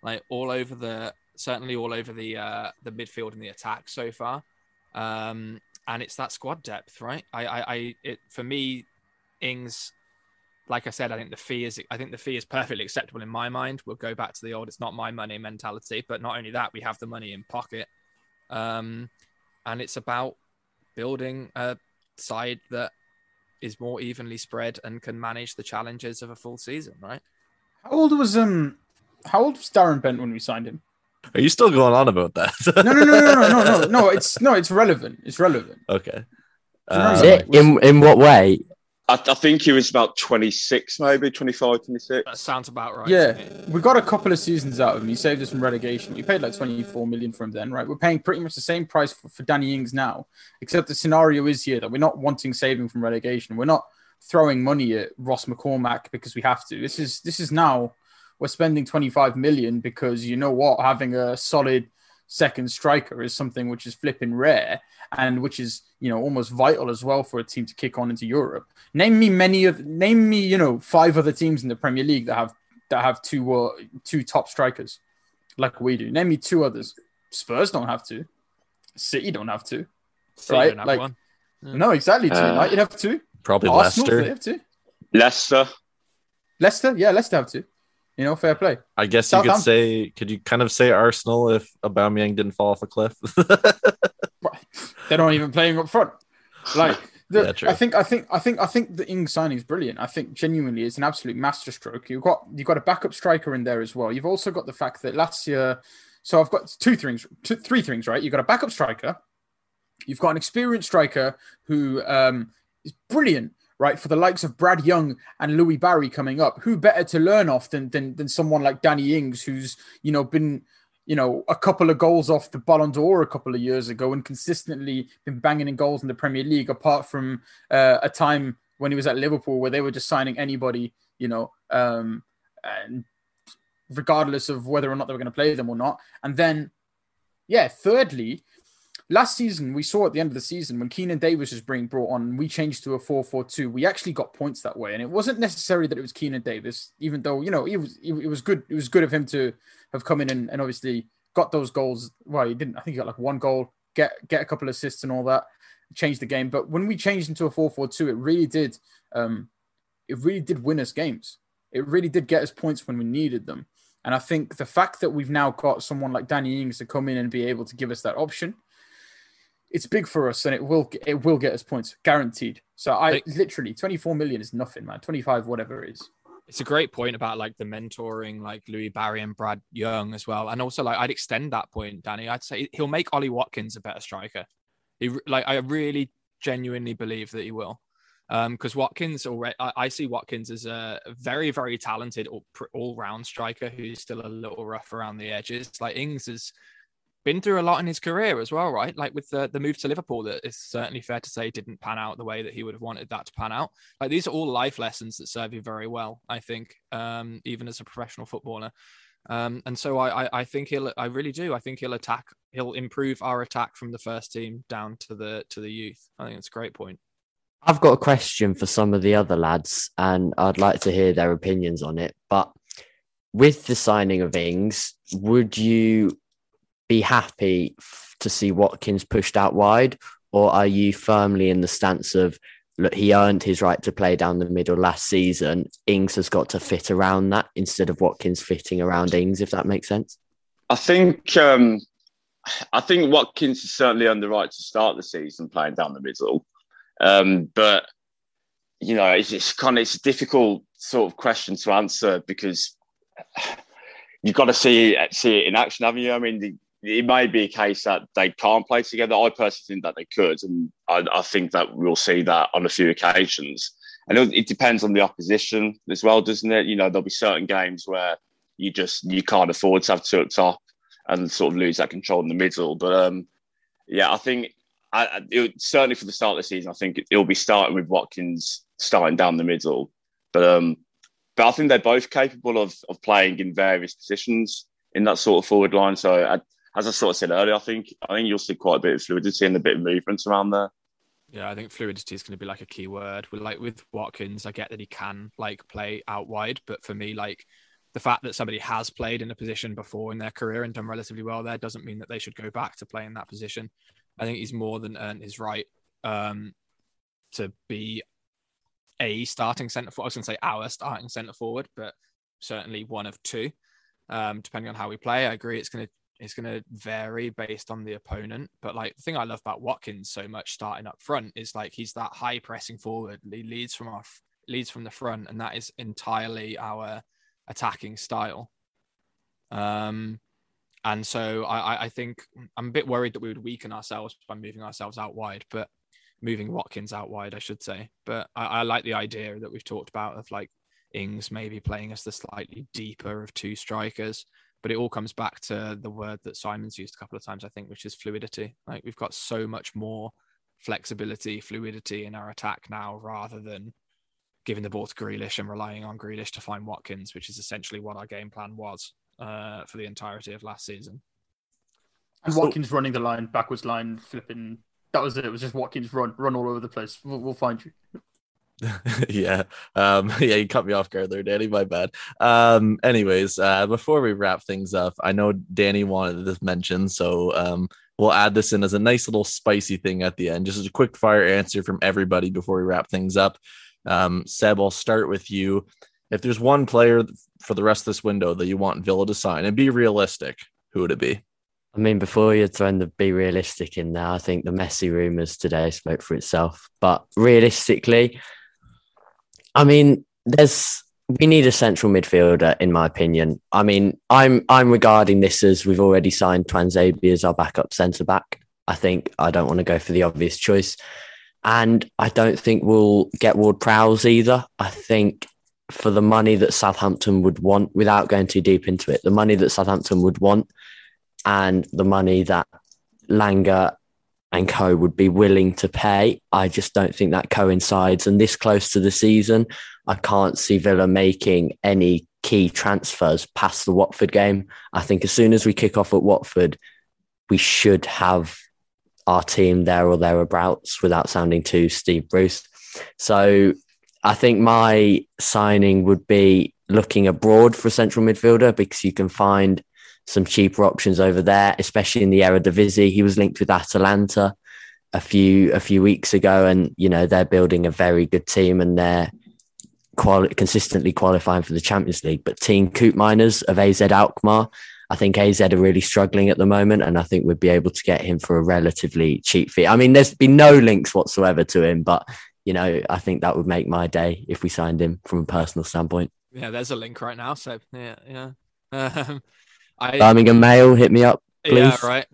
certainly all over the midfield and the attack so far. And it's that squad depth, right? For me, Ings, like I said, I think the fee is perfectly acceptable in my mind. We'll go back to the old "it's not my money" mentality. But not only that, we have the money in pocket, and and it's about building a side that is more evenly spread and can manage the challenges of a full season, right? How old was Darren Bent when we signed him? Are you still going on about that? No. It's relevant. It's relevant. Okay. In what way? I think he was about 26, maybe 25, 26. That sounds about right. Yeah, we got a couple of seasons out of him. He saved us from relegation. We paid like 24 million for him then, right? We're paying pretty much the same price for Danny Ings now, except the scenario is here that we're not wanting saving from relegation. We're not throwing money at Ross McCormack because we have to. This is now we're spending 25 million because you know what, having a solid second striker is something which is flipping rare and which is, you know, almost vital as well for a team to kick on into Europe. Name me, you know, 5 other teams in the Premier League that have two top strikers like we do. Name me 2 others. Spurs don't have to. City don't have to. City right? don't have like one. No, exactly. United have to. Probably Arsenal, Leicester. they have to. Leicester, Yeah, Leicester have to. You know, fair play. I guess you could you kind of say Arsenal if Aubameyang didn't fall off a cliff? They're not even playing up front. Like, Yeah, true. I think the Ings signing is brilliant. I think genuinely it's an absolute masterstroke. You've got a backup striker in there as well. You've also got the fact that last year, so I've got three things, right? You've got a backup striker, you've got an experienced striker who is brilliant, right? For the likes of Brad Young and Louis Barry coming up, who better to learn off than someone like Danny Ings, who's, you know, been, you know, a couple of goals off the Ballon d'Or a couple of years ago and consistently been banging in goals in the Premier League, apart from a time when he was at Liverpool where they were just signing anybody, you know, and regardless of whether or not they were going to play them or not. And then, yeah, thirdly, last season, we saw at the end of the season when Keenan Davis was being brought on, we changed to a 4-4-2. We actually got points that way. And it wasn't necessarily that it was Keenan Davis, even though, you know, it was good. It was good of him to have come in and obviously got those goals. Well, he didn't. I think he got like 1 goal, get a couple of assists and all that, change the game. But when we changed into a 4-4-2, it really did win us games. It really did get us points when we needed them. And I think the fact that we've now got someone like Danny Ings to come in and be able to give us that option, it's big for us, and it will get us points, guaranteed. So I literally 24 million is nothing, man. 25, whatever it is. It's a great point about like the mentoring, like Louis Barry and Brad Young as well. And also, like, I'd extend that point, Danny. I'd say he'll make Ollie Watkins a better striker. I really genuinely believe that he will. Because Watkins already, I see Watkins as a very, very talented all-round striker who's still a little rough around the edges. Like, Ings has been through a lot in his career as well, right? Like with the move to Liverpool, that is certainly fair to say didn't pan out the way that he would have wanted that to pan out. Like, these are all life lessons that serve you very well, I think, even as a professional footballer. And so I think I really do. I think he'll improve our attack from the first team down to the youth. I think it's a great point. I've got a question for some of the other lads, and I'd like to hear their opinions on it. But with the signing of Ings, would you be happy to see Watkins pushed out wide, or are you firmly in the stance of, look, he earned his right to play down the middle last season, Ings has got to fit around that instead of Watkins fitting around Ings, if that makes sense? I think Watkins is certainly on the right to start the season playing down the middle, but you know, it's a difficult sort of question to answer because you've got to see it in action, haven't you? I mean, it may be a case that they can't play together. I personally think that they could, and I think that we'll see that on a few occasions. And it depends on the opposition as well, doesn't it? You know, there'll be certain games where you can't afford to have 2 up top and sort of lose that control in the middle. But I think certainly for the start of the season, I think it'll be starting with Watkins starting down the middle. But I think they're both capable of playing in various positions in that sort of forward line. So as I sort of said earlier, I think you'll see quite a bit of fluidity and a bit of movement around there. Yeah, I think fluidity is going to be like a key word. With Watkins, I get that he can like play out wide, but for me, like the fact that somebody has played in a position before in their career and done relatively well there doesn't mean that they should go back to play in that position. I think he's more than earned his right to be a starting centre forward. I was going to say our starting centre forward, but certainly one of 2, depending on how we play. I agree it's going to is going to vary based on the opponent. But like the thing I love about Watkins so much starting up front is like he's that high pressing forward. He leads from the front, and that is entirely our attacking style. And so I think I'm a bit worried that we would weaken ourselves by moving ourselves out wide, but moving Watkins out wide, I should say. But I like the idea that we've talked about of like Ings maybe playing as the slightly deeper of two strikers. But it all comes back to the word that Simon's used a couple of times, I think, which is fluidity. Like we've got so much more fluidity in our attack now, rather than giving the ball to Grealish and relying on Grealish to find Watkins, which is essentially what our game plan was for the entirety of last season. And Watkins running the line, backwards line, flipping. That was it. It was just Watkins run all over the place. We'll find you. Yeah. You cut me off guard there, Danny. My bad. Anyways, before we wrap things up, I know Danny wanted this mention, so we'll add this in as a nice little spicy thing at the end. Just as a quick fire answer from everybody before we wrap things up. Seb, I'll start with you. If there's one player for the rest of this window that you want Villa to sign, and be realistic, who would it be? I mean, before you're throwing the be realistic in there, I think the Messi rumours today spoke for itself. But realistically, I mean, we need a central midfielder, in my opinion. I mean, I'm regarding this as we've already signed Tuanzebe as our backup centre-back. I don't want to go for the obvious choice. And I don't think we'll get Ward-Prowse either. I think for the money that Southampton would want, without going too deep into it, the money that Southampton would want and the money that Langer and co would be willing to pay, I just don't think that coincides. And this close to the season, I can't see Villa making any key transfers past the Watford game. I think as soon as we kick off at Watford, we should have our team there or thereabouts, without sounding too Steve Bruce. So I think my signing would be looking abroad for a central midfielder, because you can find some cheaper options over there, especially in the Eredivisie. He was linked with Atalanta a few weeks ago, and they're building a very good team, and they're consistently qualifying for the Champions League. But Team Koopmeiners of AZ Alkmaar, I think AZ are really struggling at the moment, and I think we'd be able to get him for a relatively cheap fee. I mean, there's been no links whatsoever to him, but I think that would make my day if we signed him from a personal standpoint. Yeah, there's a link right now. So yeah. Birmingham Mail, hit me up, please. Yeah, right.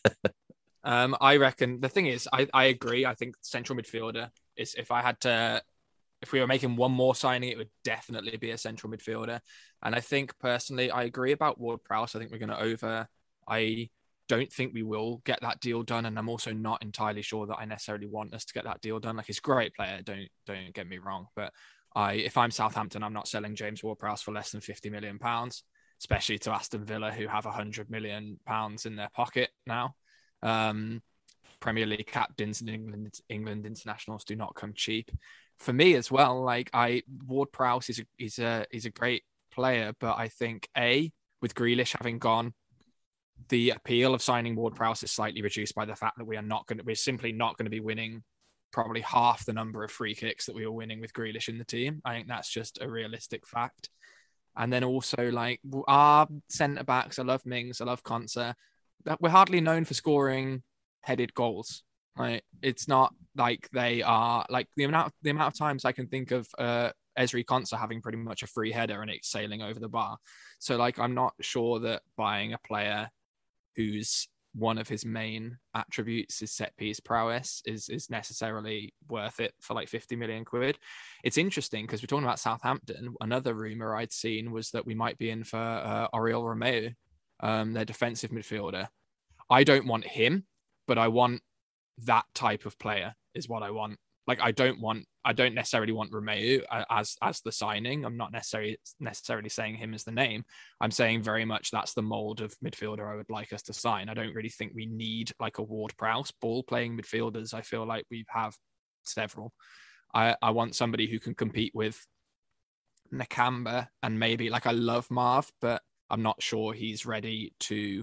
I reckon the thing is, I agree. I think central midfielder is, if we were making one more signing, it would definitely be a central midfielder. And I think personally, I agree about Ward-Prowse. I think we're going to I don't think we will get that deal done. And I'm also not entirely sure that I necessarily want us to get that deal done. Like, he's a great player. Don't get me wrong. But if I'm Southampton, I'm not selling James Ward-Prowse for less than £50 million, especially to Aston Villa, who have £100 million in their pocket now. Premier League captains and England internationals do not come cheap. For me as well, Ward-Prowse is a great player, but I think with Grealish having gone, the appeal of signing Ward-Prowse is slightly reduced by the fact that we're simply not going to be winning probably half the number of free kicks that we were winning with Grealish in the team. I think that's just a realistic fact. And then also, our centre backs, I love Mings, I love Konsa, we're hardly known for scoring headed goals. It's not like they are the amount of times I can think of Ezri Konsa having pretty much a free header and it's sailing over the bar. So I'm not sure that buying a player whose one of his main attributes is set piece prowess is necessarily worth it for £50 million. It's interesting because we're talking about Southampton. Another rumor I'd seen was that we might be in for Oriol Romeu, their defensive midfielder. I don't want him, but I want that type of player is what I want. I don't necessarily want Romeu as the signing. I'm not necessarily saying him as the name. I'm saying very much that's the mold of midfielder I would like us to sign. I don't really think we need a Ward-Prowse ball playing midfielders. I feel like we have several. I want somebody who can compete with Nakamba, and maybe I love Marv, but I'm not sure he's ready to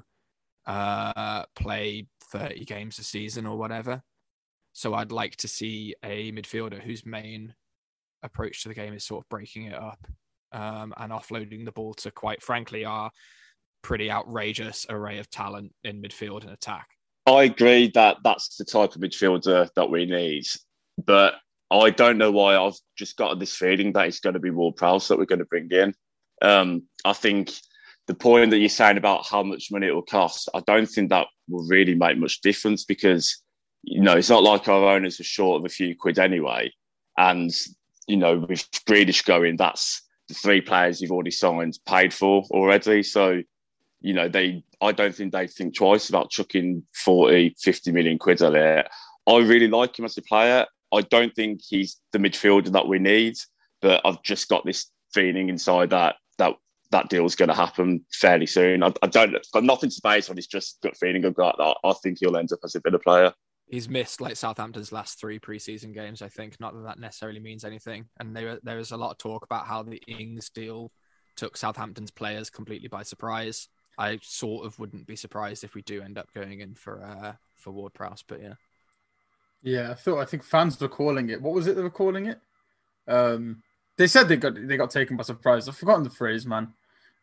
play 30 games a season or whatever. So I'd like to see a midfielder whose main approach to the game is sort of breaking it up and offloading the ball to, quite frankly, our pretty outrageous array of talent in midfield and attack. I agree that that's the type of midfielder that we need, but I don't know why I've just got this feeling that it's going to be Ward-Prowse that we're going to bring in. I think the point that you're saying about how much money it will cost, I don't think that will really make much difference because, it's not like our owners are short of a few quid anyway. And, with Grealish going, that's the 3 players you've already signed paid for already. So, I don't think they think twice about chucking 40, 50 million quid at it. I really like him as a player. I don't think he's the midfielder that we need, but I've just got this feeling inside that deal is going to happen fairly soon. I've got nothing to base on. It's just gut feeling I've got that I think he'll end up as a Villa player. He's missed like Southampton's last 3 preseason games, I think. Not that necessarily means anything. And there was a lot of talk about how the Ings deal took Southampton's players completely by surprise. I sort of wouldn't be surprised if we do end up going in for Ward-Prowse, but yeah. Yeah, I think fans were calling it. What was it they were calling it? They said they got taken by surprise. I've forgotten the phrase, man.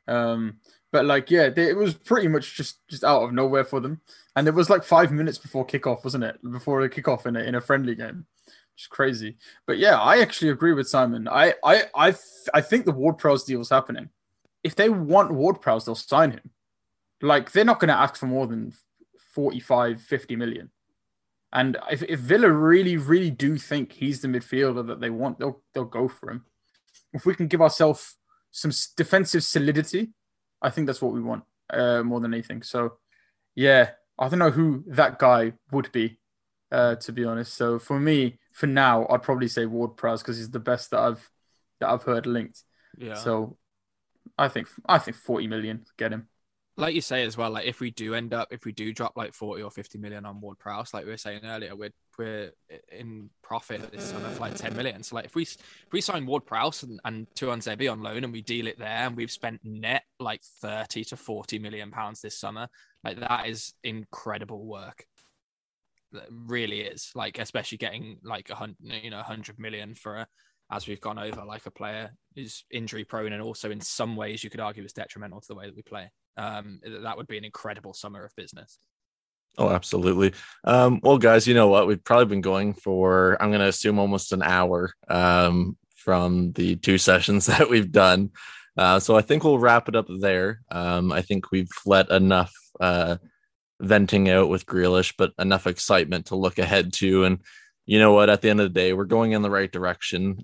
But it was pretty much just out of nowhere for them. And it was like 5 minutes before kickoff, wasn't it? Before the kickoff in a friendly game. It's crazy. But yeah, I actually agree with Simon. I think the Ward-Prowse deal is happening. If they want Ward-Prowse, they'll sign him. They're not going to ask for more than 45, 50 million. And if Villa really, really do think he's the midfielder that they want, they'll go for him. If we can give ourselves some defensive solidity, I think that's what we want more than anything. So, yeah, I don't know who that guy would be, to be honest. So for me, for now, I'd probably say Ward-Prowse because he's the best that I've heard linked. Yeah. So I think 40 million, get him. Like you say as well, if we do drop 40 or 50 million on Ward-Prowse, like we were saying earlier, we're in profit this summer for 10 million. So if we sign Ward-Prowse and Tuanzebe on loan and we deal it there and we've spent net 30 to 40 million pounds this summer, that is incredible work. That really is, especially getting 100 million for as we've gone over, a player who's injury prone and also in some ways you could argue is detrimental to the way that we play. That would be an incredible summer of business. Oh, absolutely. Well, guys, you know what? We've probably been going for, I'm going to assume, almost an hour from the 2 sessions that we've done. So I think we'll wrap it up there. I think we've let enough venting out with Grealish, but enough excitement to look ahead to. And you know what? At the end of the day, we're going in the right direction.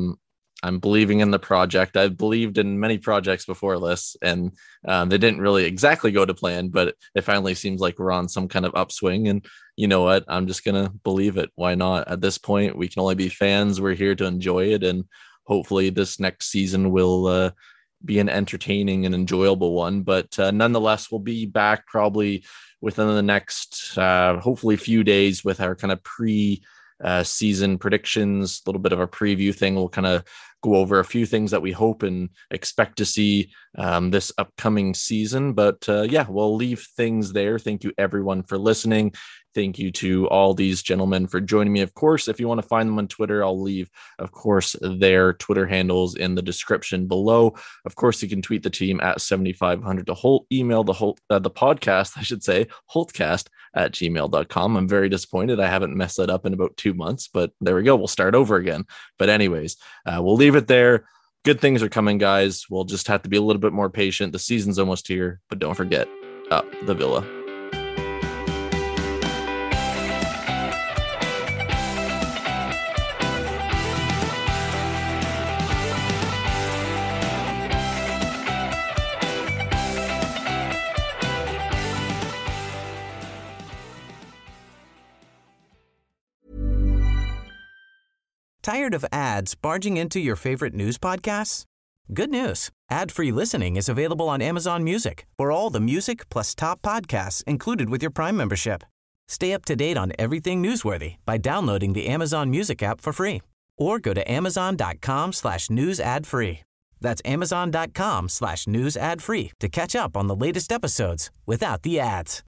I'm believing in the project. I've believed in many projects before this, and they didn't really exactly go to plan, but it finally seems like we're on some kind of upswing. And you know what? I'm just going to believe it. Why not? At this point, we can only be fans. We're here to enjoy it. And hopefully this next season will be an entertaining and enjoyable one. But nonetheless, we'll be back probably within the next, hopefully, few days with our kind of season predictions, a little bit of a preview thing. We'll kind of go over a few things that we hope and expect to see this upcoming season. But we'll leave things there. Thank you everyone for listening. Thank you to all these gentlemen for joining me. Of course, if you want to find them on Twitter, I'll leave, of course, their Twitter handles in the description below. Of course, you can tweet the team at 7500 to Holt, email the podcast, I should say, holtcast@gmail.com. I'm very disappointed. I haven't messed that up in about 2 months, but there we go. We'll start over again. But anyways, we'll leave it there. Good things are coming, guys. We'll just have to be a little bit more patient. The season's almost here, but don't forget, up the Villa. Tired of ads barging into your favorite news podcasts? Good news. Ad-free listening is available on Amazon Music for all the music plus top podcasts included with your Prime membership. Stay up to date on everything newsworthy by downloading the Amazon Music app for free or go to amazon.com/news ad free. That's amazon.com/news ad free to catch up on the latest episodes without the ads.